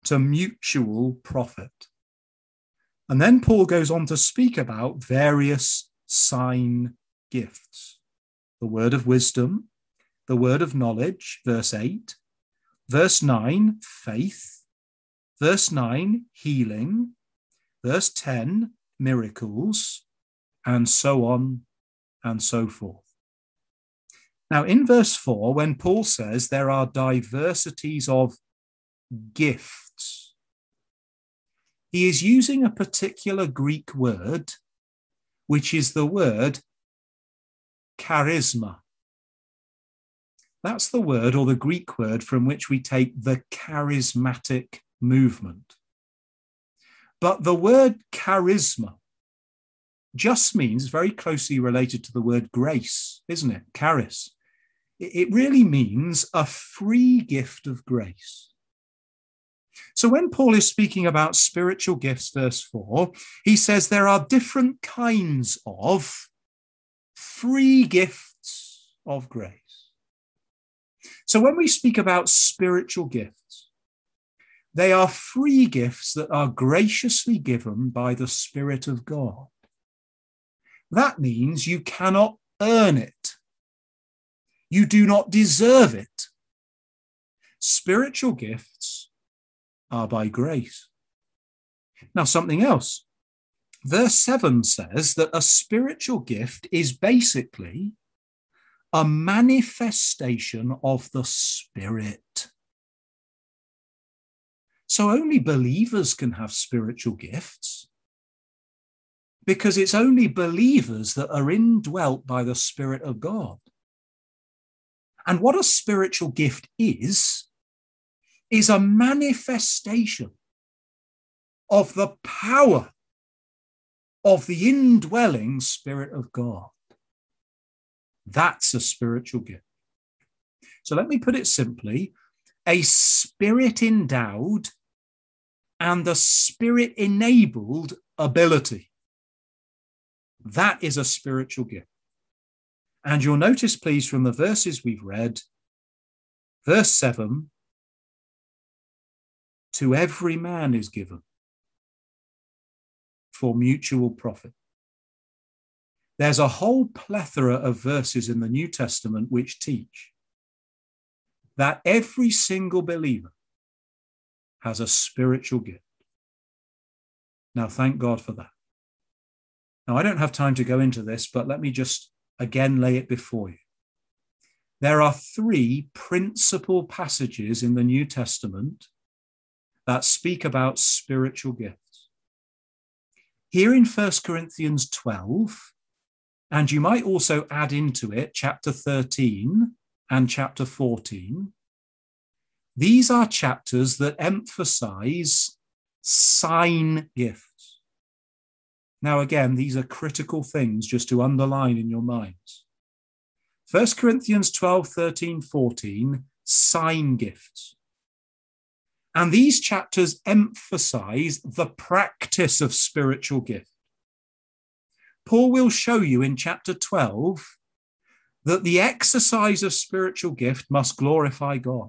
to mutual profit. And then Paul goes on to speak about various sign gifts. The word of wisdom, the word of knowledge, verse 8. Verse 9, faith. Verse 9, healing. Verse 10, miracles, and so on and so forth. Now, in verse 4, when Paul says there are diversities of gifts, he is using a particular Greek word, which is the word charisma. That's the word or the Greek word from which we take the charismatic movement. But the word charisma just means, very closely related to the word grace, isn't it? Charis. It really means a free gift of grace. So when Paul is speaking about spiritual gifts, verse 4, he says there are different kinds of free gifts of grace. So when we speak about spiritual gifts, they are free gifts that are graciously given by the Spirit of God. That means you cannot earn it. You do not deserve it. Spiritual gifts are by grace. Now, something else. Verse 7 says that a spiritual gift is basically a manifestation of the Spirit. So only believers can have spiritual gifts, because it's only believers that are indwelt by the Spirit of God. And what a spiritual gift is a manifestation of the power of the indwelling Spirit of God. That's a spiritual gift. So let me put it simply, a Spirit-endowed and a Spirit-enabled ability. That is a spiritual gift. And you'll notice, please, from the verses we've read, verse 7, to every man is given for mutual profit. There's a whole plethora of verses in the New Testament which teach that every single believer has a spiritual gift. Now, thank God for that. Now, I don't have time to go into this, but let me just again lay it before you. There are three principal passages in the New Testament that speak about spiritual gifts. Here in 1 Corinthians 12, and you might also add into it chapter 13 and chapter 14, these are chapters that emphasize sign gifts. Now, again, these are critical things just to underline in your minds. 1 Corinthians 12, 13, 14, sign gifts. And these chapters emphasize the practice of spiritual gift. Paul will show you in chapter 12 that the exercise of spiritual gift must glorify God.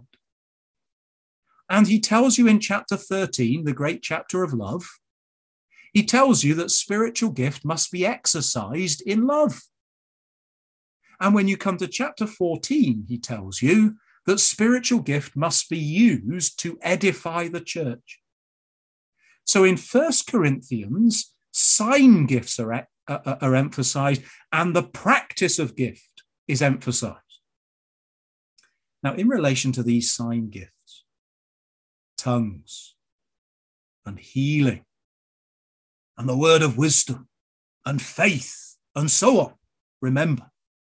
And he tells you in chapter 13, the great chapter of love, he tells you that spiritual gift must be exercised in love. And when you come to chapter 14, he tells you that spiritual gift must be used to edify the church. So in 1 Corinthians, sign gifts are emphasized and the practice of gift is emphasized. Now, in relation to these sign gifts, tongues and healing and the word of wisdom and faith and so on, remember,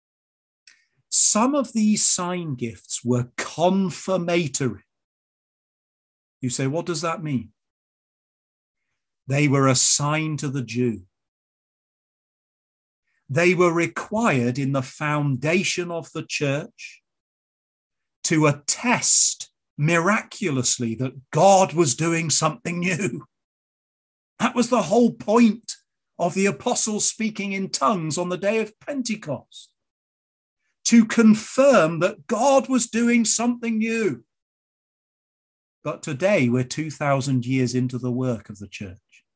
some of these sign gifts were confirmatory. You say, what does that mean? They were a sign to the Jew. They were required in the foundation of the church to attest miraculously that God was doing something new. That was the whole point of the apostles speaking in tongues on the day of Pentecost, to confirm that God was doing something new. But today we're 2,000 years into the work of the church.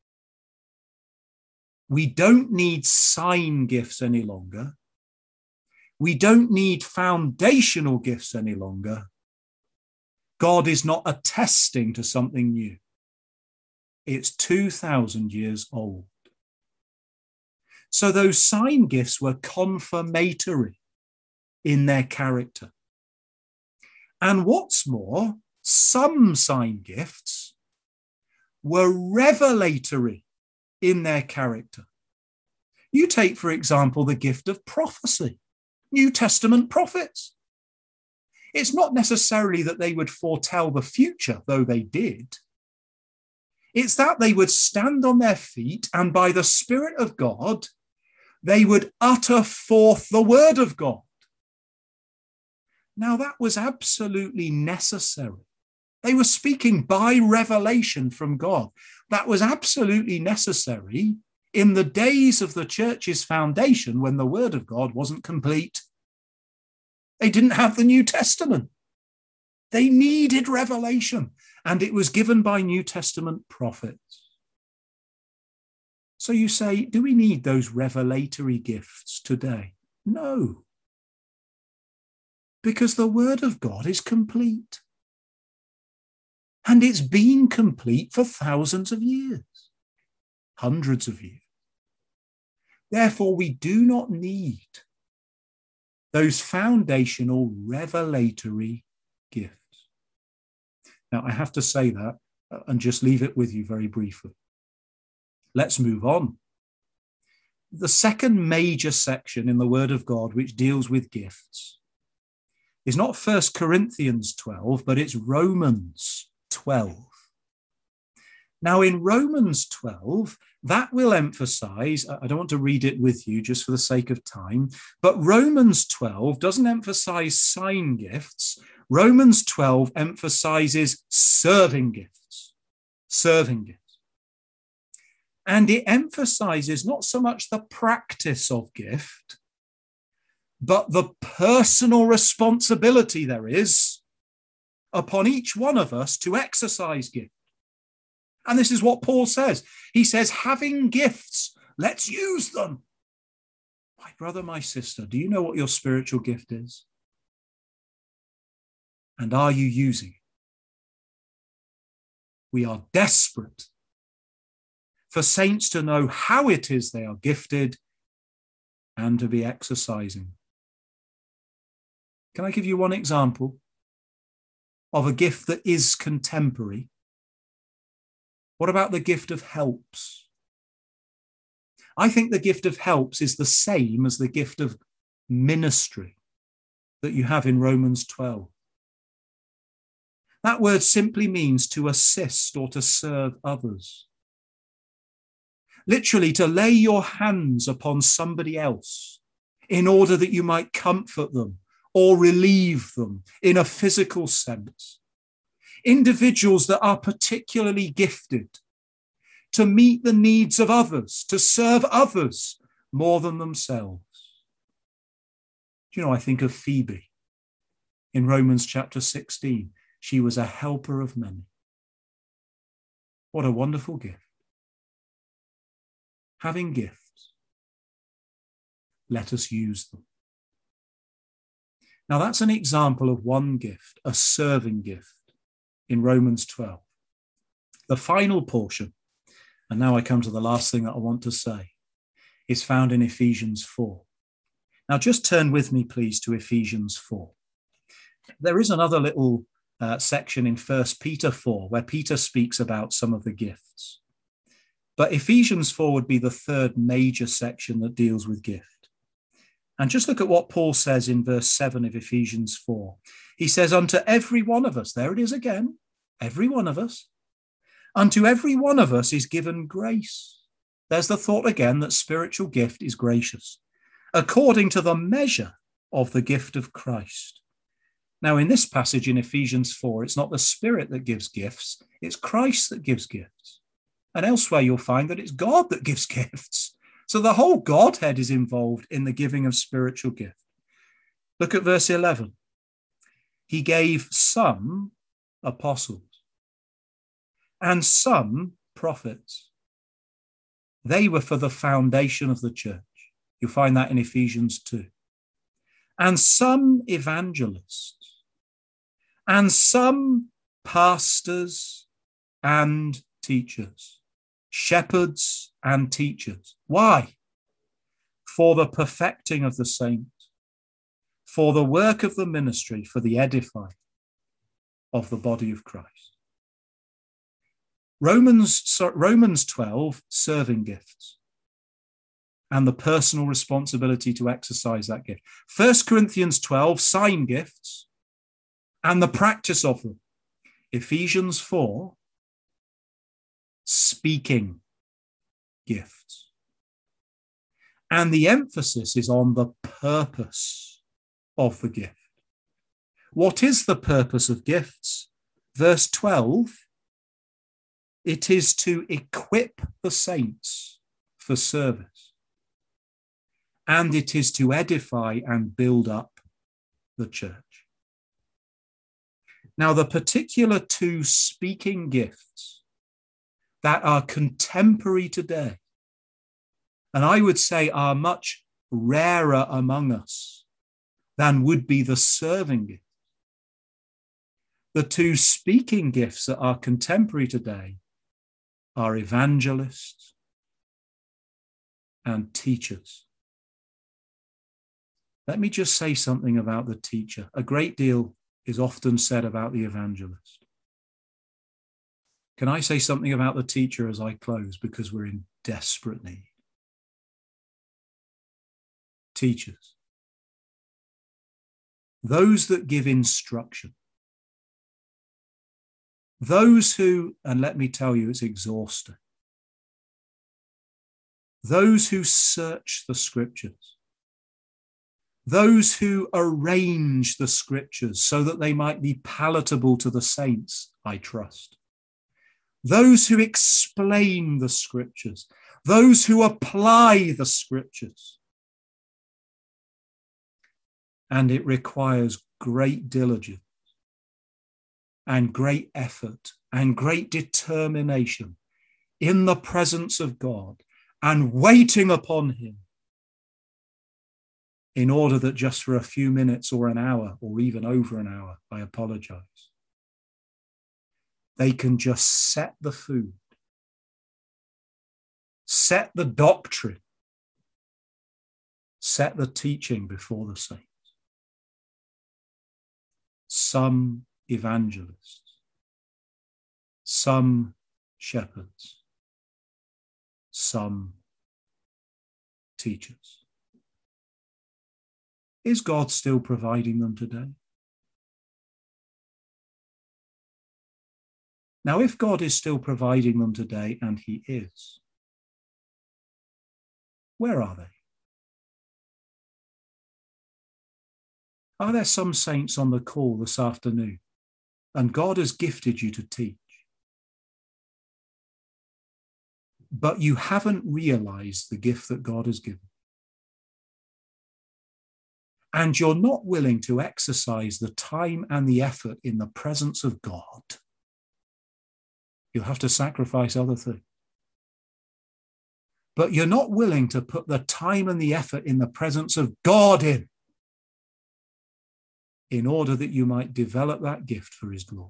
We don't need sign gifts any longer. We don't need foundational gifts any longer. God is not attesting to something new. It's 2,000 years old. So those sign gifts were confirmatory in their character. And what's more, some sign gifts were revelatory in their character. You take, for example, the gift of prophecy. New Testament prophets. It's not necessarily that they would foretell the future, though they did. It's that they would stand on their feet and by the Spirit of God, they would utter forth the word of God. Now, that was absolutely necessary. They were speaking by revelation from God. That was absolutely necessary in the days of the church's foundation when the word of God wasn't complete. They didn't have the New Testament. They needed revelation, and it was given by New Testament prophets. So you say, do we need those revelatory gifts today? No. Because the word of God is complete. And it's been complete for thousands of years, hundreds of years. Therefore, we do not need those foundational revelatory gifts. Now, I have to say that and just leave it with you very briefly. Let's move on. The second major section in the Word of God which deals with gifts is not 1 Corinthians 12, but it's Romans 12. Now, in Romans 12, that will emphasize, I don't want to read it with you just for the sake of time, but Romans 12 doesn't emphasize sign gifts. Romans 12 emphasizes serving gifts. Serving gifts. And it emphasizes not so much the practice of gift, but the personal responsibility there is upon each one of us to exercise gift. And this is what Paul says. He says, having gifts, let's use them. My brother, my sister, do you know what your spiritual gift is? And are you using it? We are desperate for saints to know how it is they are gifted and to be exercising. Can I give you one example of a gift that is contemporary? What about the gift of helps? I think the gift of helps is the same as the gift of ministry that you have in Romans 12. That word simply means to assist or to serve others. Literally, to lay your hands upon somebody else in order that you might comfort them or relieve them in a physical sense. Individuals that are particularly gifted to meet the needs of others, to serve others more than themselves. Do you know, I think of Phoebe in Romans chapter 16. She was a helper of many. What a wonderful gift. Having gifts, let us use them. Now, that's an example of one gift, a serving gift in Romans 12. The final portion, and now I come to the last thing that I want to say, is found in Ephesians 4. Now, just turn with me, please, to Ephesians 4. There is another little section in 1 Peter 4 where Peter speaks about some of the gifts. But Ephesians 4 would be the third major section that deals with gift. And just look at what Paul says in verse 7 of Ephesians 4. He says, unto every one of us, there it is again, every one of us, unto every one of us is given grace. There's the thought again that spiritual gift is gracious, according to the measure of the gift of Christ. Now, in this passage in Ephesians 4, it's not the Spirit that gives gifts, it's Christ that gives gifts. And elsewhere you'll find that it's God that gives gifts. So the whole Godhead is involved in the giving of spiritual gift. Look at verse 11. He gave some apostles. and some prophets. They were for the foundation of the church. You'll find that in Ephesians 2. And some evangelists, and some pastors and teachers, shepherds and teachers. Why? For the perfecting of the saints, for the work of the ministry, for the edifying of the body of Christ. Romans 12, serving gifts and the personal responsibility to exercise that gift. 1 Corinthians 12, sign gifts and the practice of them. Ephesians 4, speaking gifts. And the emphasis is on the purpose of the gift. What is the purpose of gifts? Verse 12, it is to equip the saints for service. And it is to edify and build up the church. Now, the particular two speaking gifts that are contemporary today, and I would say are much rarer among us than would be the serving gift. The two speaking gifts that are contemporary today are evangelists and teachers. Let me just say something about the teacher. A great deal is often said about the evangelist. Can I say something about the teacher as I close, because we're in desperate need? Teachers, those that give instruction, those who, and let me tell you, it's exhausting, those who search the scriptures, those who arrange the scriptures so that they might be palatable to the saints, I trust, those who explain the scriptures, those who apply the scriptures. And it requires great diligence and great effort and great determination in the presence of God and waiting upon him, in order that just for a few minutes or an hour or even over an hour, I apologize, they can just set the food, set the doctrine, set the teaching before the saints. Some evangelists, some shepherds, some teachers. Is God still providing them today? Now, if God is still providing them today, and he is, where are they? Are there some saints on the call this afternoon, and God has gifted you to teach, but you haven't realized the gift that God has given? And you're not willing to exercise the time and the effort in the presence of God. You'll have to sacrifice other things. But you're not willing to put the time and the effort in the presence of God in order that you might develop that gift for his glory.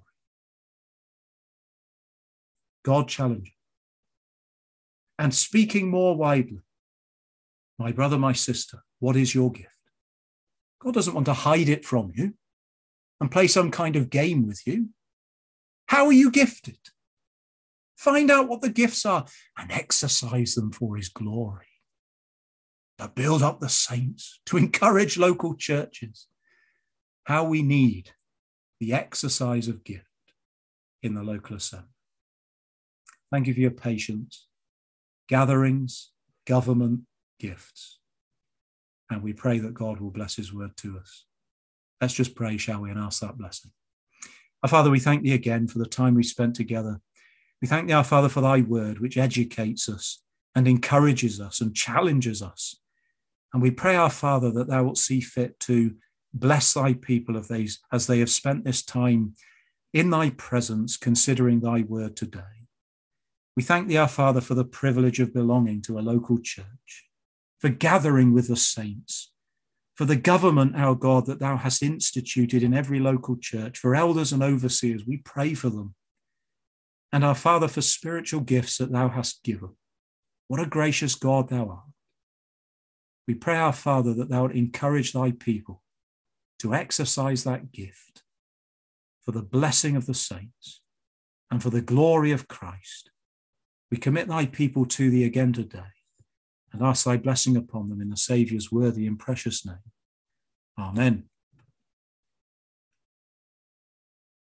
God challenges. And speaking more widely, my brother, my sister, what is your gift? God doesn't want to hide it from you and play some kind of game with you. How are you gifted? Find out what the gifts are and exercise them for his glory. To build up the saints, to encourage local churches. How we need the exercise of gift in the local assembly. Thank you for your patience. Gatherings, government, gifts. And we pray that God will bless his word to us. Let's just pray, shall we, and ask that blessing. Our Father, we thank thee again for the time we spent together. We thank thee, our Father, for thy word, which educates us and encourages us and challenges us. And we pray, our Father, that thou wilt see fit to bless thy people as they have spent this time in thy presence, considering thy word today. We thank thee, our Father, for the privilege of belonging to a local church, for gathering with the saints, for the government, our God, that thou hast instituted in every local church, for elders and overseers. We pray for them. And our Father, for spiritual gifts that thou hast given. What a gracious God thou art. We pray, our Father, that thou would encourage thy people to exercise that gift for the blessing of the saints and for the glory of Christ. We commit thy people to thee again today and ask thy blessing upon them in the Saviour's worthy and precious name. Amen.